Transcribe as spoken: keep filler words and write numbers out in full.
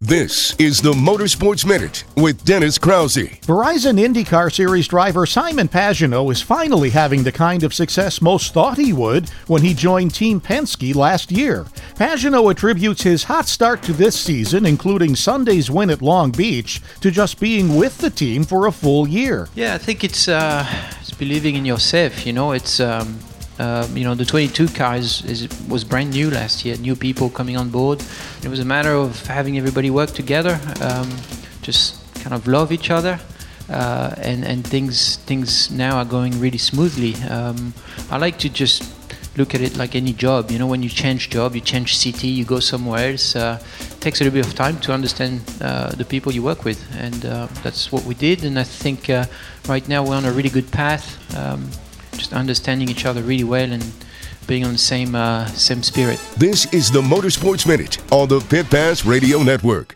This is the Motorsports Minute with Dennis Krause. Verizon IndyCar Series driver Simon Pagenaud is finally having the kind of success most thought he would when he joined Team Penske last year. Pagenaud attributes his hot start to this season, including Sunday's win at Long Beach, to just being with the team for a full year. Yeah, I think it's, uh, it's believing in yourself. You know, it's um, uh, you know the twenty-two car is, is, was brand new last year. New people coming on board. It was a matter of having everybody work together, um, just kind of love each other, uh, and and things things now are going really smoothly. Um, I like to just look at it like any job. You know, when you change job, you change city, you go somewhere else. Uh, it takes a little bit of time to understand uh, the people you work with, and uh, that's what we did. And I think uh, right now we're on a really good path, um, just understanding each other really well and being on the same uh, same spirit. This is the Motorsports Minute on the Pit Pass Radio Network.